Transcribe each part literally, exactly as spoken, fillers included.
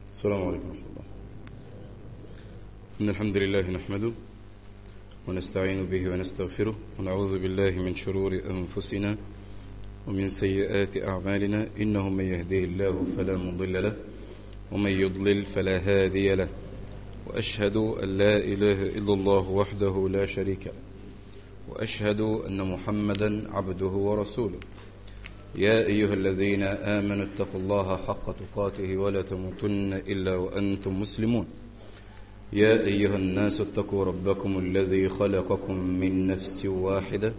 السلام عليكم ورحمة الله. إن الحمد لله نحمده ونستعين به ونستغفره ونعوذ بالله من شرور أنفسنا ومن سيئات أعمالنا، إنه من يهديه الله فلا مضل له ومن يضلل فلا هادي له، وأشهد أن لا إله إلا الله وحده لا شريك له، وأشهد أن محمدا عبده ورسوله. يا أيها الذين آمنوا اتقوا الله حق تقاته ولا تموتن إلا وأنتم مسلمون. يا أيها الناس اتقوا ربكم الذي خلقكم من نفس واحدة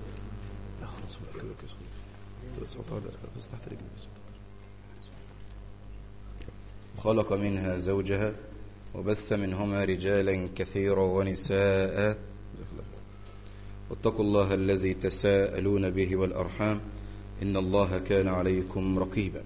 خلق منها زوجها وبث منهما رجالا كثيرا ونساء، واتقوا الله الذي تساءلون به والأرحام إن الله كان عليكم رقيبا.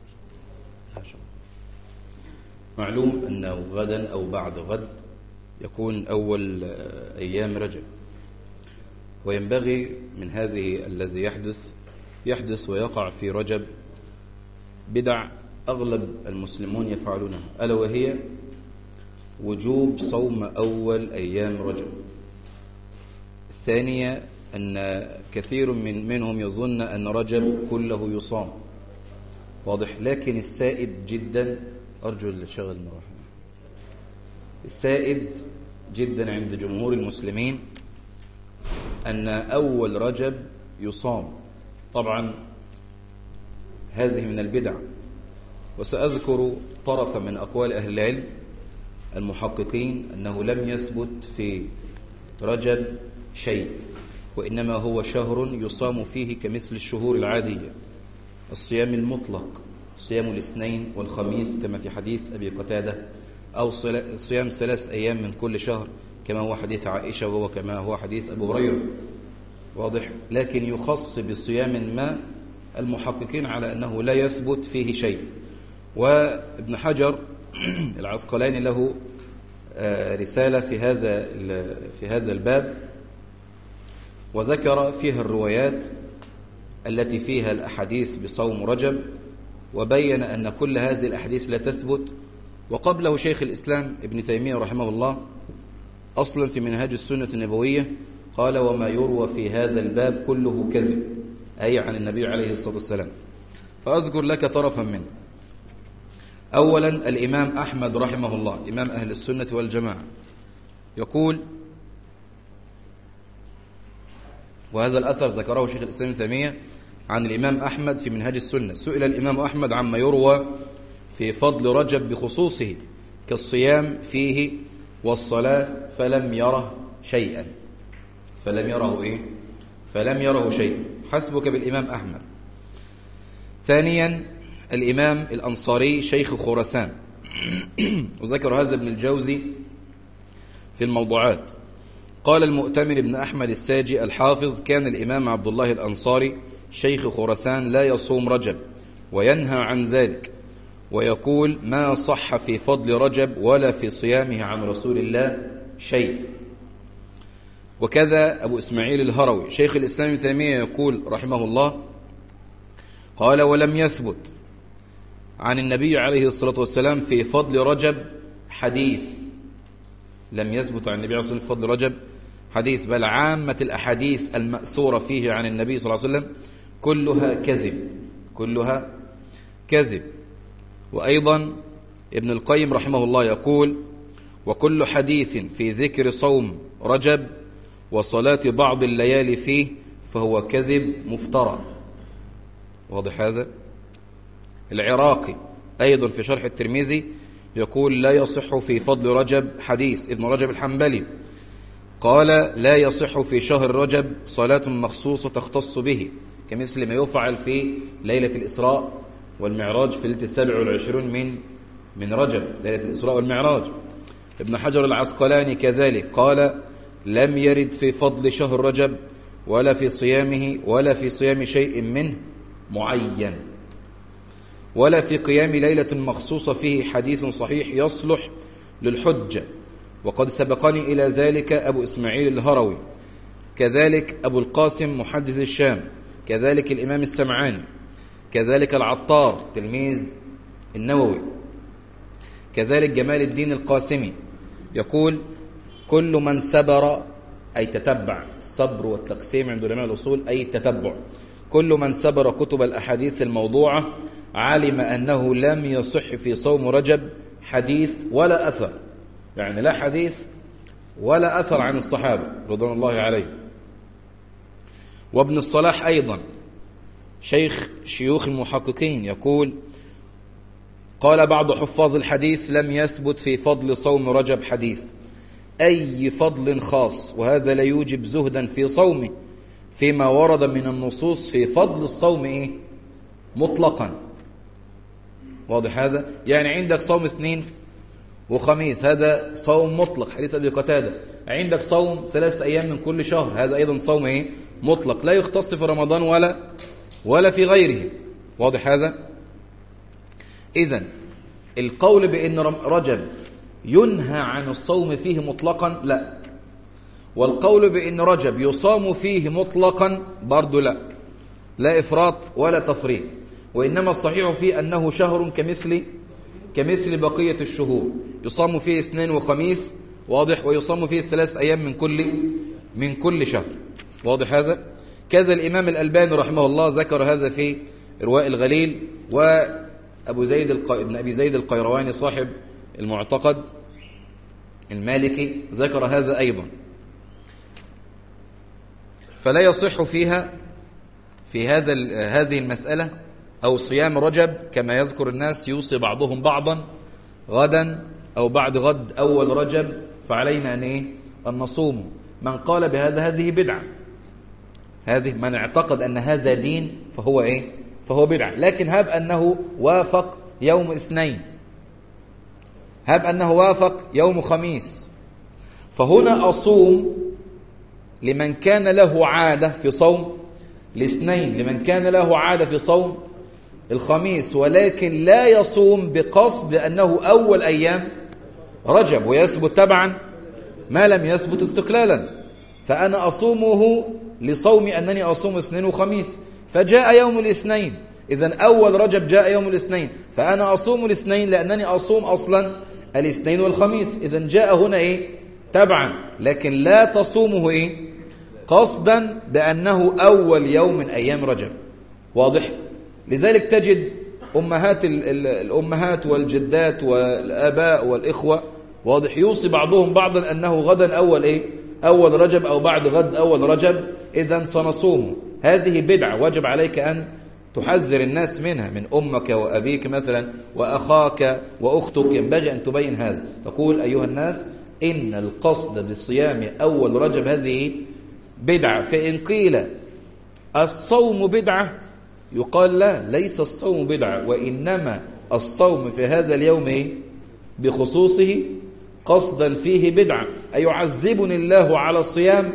معلوم أنه غدا أو بعد غد يكون أول أيام رجب، وينبغي من هذه الذي يحدث يحدث ويقع في رجب بدع أغلب المسلمون يفعلونها، ألا وهي وجوب صوم أول أيام رجب. الثانية أن كثير من منهم يظن أن رجب كله يصام، واضح، لكن السائد جدا، أرجو الشغل المروحة، السائد جدا عند جمهور المسلمين أن أول رجب يصام. طبعا هذه من البدع، وسأذكر طرفا من أقوال أهل العلم المحققين أنه لم يثبت في رجب شيء، وإنما هو شهر يصام فيه كمثل الشهور العادية، الصيام المطلق، صيام الاثنين والخميس كما في حديث أبي قتادة، أو صيام ثلاث أيام من كل شهر كما هو حديث عائشة وهو كما هو حديث أبو هريرة، واضح. لكن يخص بصيام ما المحققين على أنه لا يثبت فيه شيء. وابن حجر العسقلاني له رسالة في هذا في هذا الباب، وذكر فيها الروايات التي فيها الأحاديث بصوم رجب، وبين أن كل هذه الأحاديث لا تثبت. وقبله شيخ الإسلام ابن تيمية رحمه الله أصلا في منهاج السنة النبوية قال: وما يروى في هذا الباب كله كذب، أي عن النبي عليه الصلاة والسلام. فأذكر لك طرفا منه. أولا الإمام أحمد رحمه الله إمام أهل السنة والجماعة يقول، وهذا الأثر ذكره شيخ الإسلام ابن تيمية عن الإمام أحمد في منهاج السنة، سئل الإمام أحمد عما يروى في فضل رجب بخصوصه كالصيام فيه والصلاة فلم يره شيئا فلم يره إيه؟ فلم يره شيئا. حسبك بالإمام أحمد. ثانيا الإمام الأنصاري شيخ خراسان وذكر هذا ابن الجوزي في الموضوعات، قال المؤتمر ابن أحمد الساجي الحافظ: كان الإمام عبد الله الأنصاري شيخ خراسان لا يصوم رجب وينهى عن ذلك، ويقول: ما صح في فضل رجب ولا في صيامه عن رسول الله شيء. وكذا أبو إسماعيل الهروي شيخ الإسلام ابن تيمية يقول رحمه الله، قال: ولم يثبت عن النبي عليه الصلاة والسلام في فضل رجب حديث، لم يثبت عن النبي عليه الصلاة والسلام في فضل رجب حديث، بل عامة الأحاديث المأثورة فيه عن النبي صلى الله عليه وسلم كلها كذب كلها كذب. وأيضا ابن القيم رحمه الله يقول: وكل حديث في ذكر صوم رجب وصلاة بعض الليالي فيه فهو كذب مفترى. واضح هذا؟ العراقي أيضا في شرح الترمذي يقول: لا يصح في فضل رجب حديث. ابن رجب الحنبلي قال: لا يصح في شهر رجب صلاة مخصوصة تختص به كمثل ما يفعل في ليلة الإسراء والمعراج في ليلة السابع والعشرون من من رجب، ليلة الإسراء والمعراج. ابن حجر العسقلاني كذلك قال: لم يرد في فضل شهر رجب ولا في صيامه ولا في صيام شيء منه معين، ولا في قيام ليلة مخصوصة فيه حديث صحيح يصلح للحجة. وقد سبقني إلى ذلك أبو إسماعيل الهروي، كذلك أبو القاسم محدث الشام، كذلك الإمام السمعاني، كذلك العطار تلميذ النووي، كذلك جمال الدين القاسمي يقول كل من سبر أي تتبع، الصبر والتقسيم عند علماء الأصول أي التتبع، كل من سبر كتب الأحاديث الموضوعة علم أنه لم يصح في صوم رجب حديث ولا أثر، يعني لا حديث ولا أثر عن الصحابة رضوان الله عليهم. وابن الصلاح أيضا شيخ شيوخ المحققين يقول قال بعض حفاظ الحديث لم يثبت في فضل صوم رجب حديث أي فضل خاص، وهذا لا يوجب زهدا في صومه فيما ورد من النصوص في فضل الصوم إيه؟ مطلقا. واضح هذا؟ يعني عندك صوم اثنين وخميس هذا صوم مطلق حديث أبي قتادة، عندك صوم ثلاثة أيام من كل شهر هذا أيضا صوم إيه؟ مطلق لا يختص في رمضان ولا ولا في غيره. واضح هذا؟ إذن القول بأن رجب ينهى عن الصوم فيه مطلقا لا، والقول بأن رجب يصام فيه مطلقا برضو لا، لا إفراط ولا تفريط، وإنما الصحيح فيه أنه شهر كمثل كمثل بقية الشهور يصام فيه اثنين وخميس، واضح، ويصام فيه ثلاثة أيام من كل من كل شهر. واضح هذا؟ كذا الإمام الألباني رحمه الله ذكر هذا في إرواء الغليل، وأبو زيد الق... ابن أبي زيد القيرواني صاحب المعتقد المالكي ذكر هذا أيضا. فلا يصح فيها في هذا هذه المسألة أو صيام رجب كما يذكر الناس يوصي بعضهم بعضا غدا أو بعد غد أول رجب فعلينا أن إيه؟ أن نصوم. من قال بهذا هذه بدعة، هذه من اعتقد أن هذا دين فهو إيه؟ فهو بدعة. لكن هب أنه وافق يوم اثنين، هب أنه وافق يوم خميس، فهنا أصوم لمن كان له عادة في صوم الاثنين، لمن كان له عادة في صوم الخميس، ولكن لا يصوم بقصد أنه أول أيام رجب، ويثبت تبعا ما لم يثبت استقلالا. فأنا أصومه لصوم أنني أصوم اثنين وخميس، فجاء يوم الاثنين، إذن أول رجب جاء يوم الاثنين، فأنا أصوم الاثنين لأنني أصوم أصلا الاثنين والخميس، إذن جاء هنا إيه؟ تبعا، لكن لا تصومه إيه؟ قصدا بأنه أول يوم من أيام رجب. واضح؟ لذلك تجد أمهات الأمهات والجدات والآباء والإخوة، واضح، يوصي بعضهم بعضا أنه غدا أول إيه؟ أول رجب أو بعد غد أول رجب، إذن سنصومه. هذه بدعة وجب عليك أن تحذر الناس منها، من أمك وأبيك مثلا وأخاك وأختك، ينبغي أن تبين هذا، تقول أيها الناس إن القصد بالصيام أول رجب هذه بدعة. فإن قيل الصوم بدعة يقال لا، ليس الصوم بدعة، وإنما الصوم في هذا اليوم إيه؟ بخصوصه قصدا فيه بدعة. أيعذبني الله على الصيام؟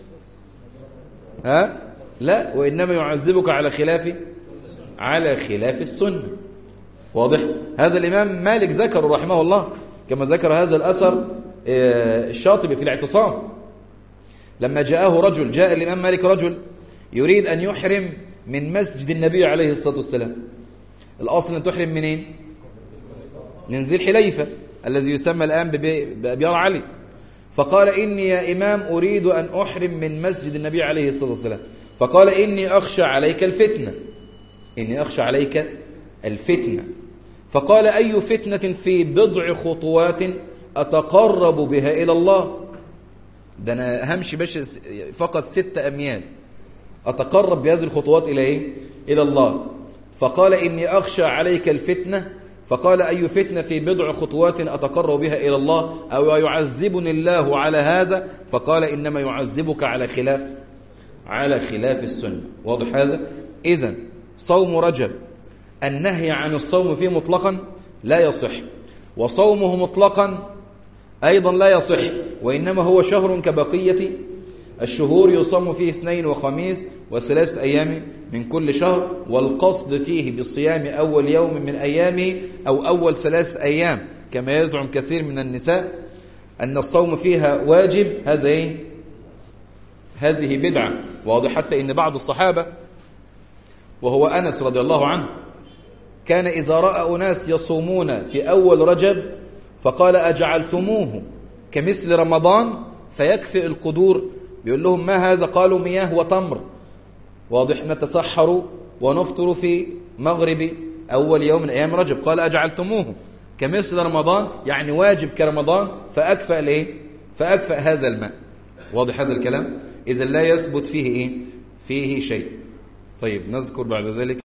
ها؟ لا، وإنما يعذبك على خلاف على خلاف السنة. واضح؟ هذا الإمام مالك ذكر رحمه الله، كما ذكر هذا الأثر الشاطبي في الاعتصام، لما جاءه رجل، جاء الإمام مالك رجل يريد أن يحرم من مسجد النبي عليه الصلاة والسلام. الأصل أن تحرم منين؟ من ذي الحليفة الذي يسمى الآن بأبيار علي. فقال إني يا إمام أريد أن أحرم من مسجد النبي عليه الصلاة والسلام، فقال إني أخشى عليك الفتنة، إني أخشى عليك الفتنة. فقال أي فتنة في بضع خطوات أتقرب بها إلى الله؟ ده أنا همشي باش فقط ستة أميال أتقرب بهذه الخطوات إلى إيه؟ إلى الله. فقال إني أخشى عليك الفتنة، فقال أي فتنة في بضع خطوات أتقرب بها إلى الله، أو يعذبني الله على هذا؟ فقال إنما يعذبك على خلاف على خلاف السنة. واضح هذا؟ إذن صوم رجب النهي عن الصوم فيه مطلقا لا يصح، وصومه مطلقا أيضا لا يصح، وإنما هو شهر كبقية الشهور يصوم فيه اثنين وخميس وثلاثة أيام من كل شهر، والقصد فيه بالصيام أول يوم من أيامه أو أول ثلاثة أيام، كما يزعم كثير من النساء أن الصوم فيها واجب. هذا إيه؟ هذه بدعة. واضح؟ حتى إن بعض الصحابة وهو أنس رضي الله عنه كان إذا رأى أناس يصومون في أول رجب فقال أجعلتموه كمثل رمضان فيكفئ القدور. بيقول لهم ما هذا؟ قالوا مياه وتمر. واضح، نتسحر ونفطر في مغرب أول يوم من أيام رجب. قال أجعلتموه كمثل رمضان، يعني واجب كرمضان، فأكفأ ليه؟ فأكفأ هذا الماء. واضح هذا الكلام؟ إذا لا يثبت فيه إيه؟ فيه شيء. طيب نذكر بعد ذلك